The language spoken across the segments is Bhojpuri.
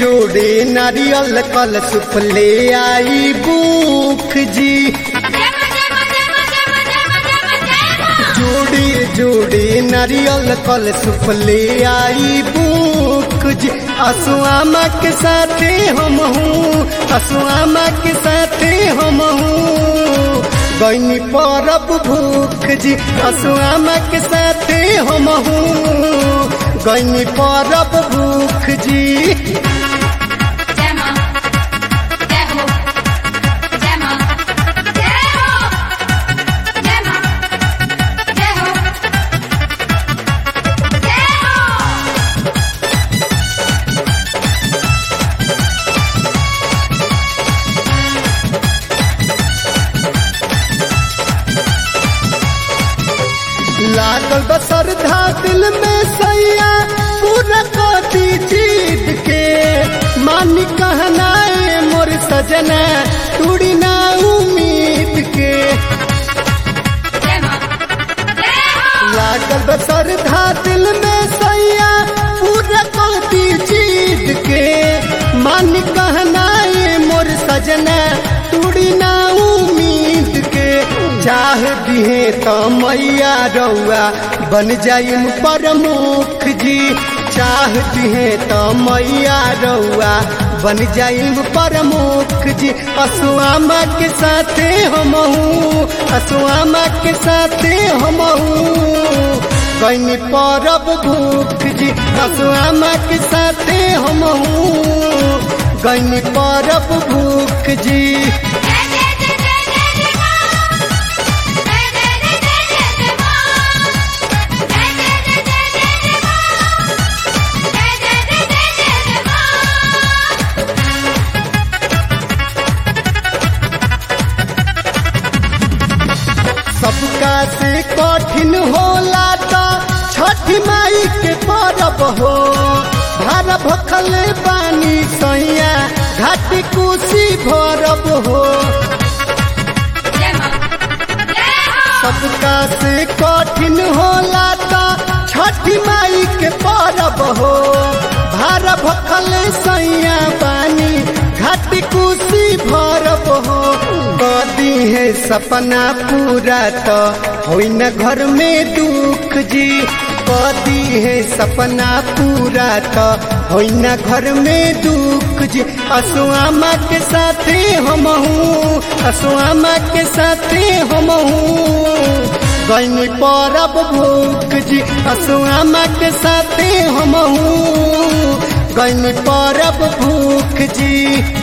जोड़े नारियल कल सुप ले आई भूख जी। जोड़े जोड़े नारियल कल सुप ले आई भूख जी। असुआमा के साथे हम हूँ, असुआमा के साथे हम हूँ, गईनी परब भूख जी। असुआमा के साथे हम हूँ, गईनी परब भूख जी। लागल बसरधा दिल में सैया पूरा कोती जीत के, मानी कहनाए मोर सजना टूड़ी ना उम्मीद के। लागल बसरधा दिल में सैया पूरा कोती जीत के, मानी कहनाए मोर सजना टूड़ी ना उम्मीद के। चाह दिहे तो मैया रउआ बन जाइम प्रमुख जी। चाह दिहे तो मैया रउआ बन जाइम प्रमुख जी। असुआमा के साथे हम हूँ, असुआमा के साथे हम हूँ, गईनी परब भूख जी। असुआमा के साथे हम हूँ, गईनी परब भूख जी। सबका से कठिन होला तो छठ माई के परब हो। भार भखल पानी सैया घाट कोसी भरब हो। सबका से कठिन होला तो छठ माई के परब हो। भार भखल सैया पानी घाट कोसी भरब हो। कदी है सपना पूरा तो होई न घर में दुख जी। कदी है सपना पूरा तो होई न घर में दुख जी। असुआमा के साथे हम हूँ, असुआमा के साथे हम हूँ, गईनी परब भूख जी। असुआमा के साथे हम हूँ, गईनी परब भूख जी।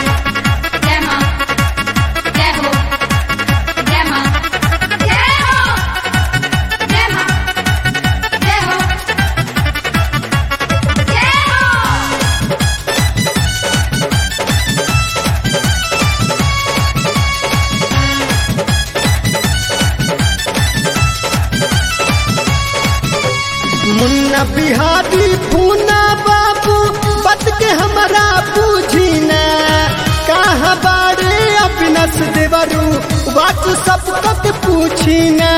मुन्ना बिहारी पूना बाबू बत के हमारा पूछी ना, कहाँ बाड़े अविनाश देवरू बात सब तक पूछी ना।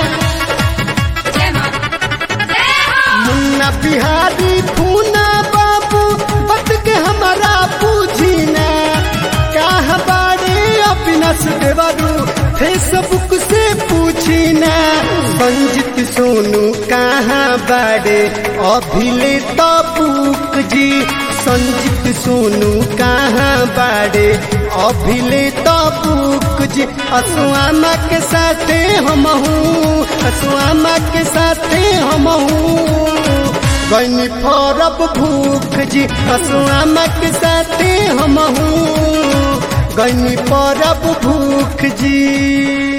मुन्ना बिहारी पूना बाबू बत के हमारा पूछी ना, कहाँ बाड़े अविनाश देवरू फेसबुक से पूछी ना। संजीत सोनू कहाँ बाड़े अभिले तो बुक जी। संजीत सोनू कहाँ बाड़े अभिले तो बुक जी। असुआमा के साथे हम हूँ, असुआमा के साथे हम हूँ, गईनी परब भूख जी। असुआमा के साथे हम हूँ, गईनी परब भूख जी।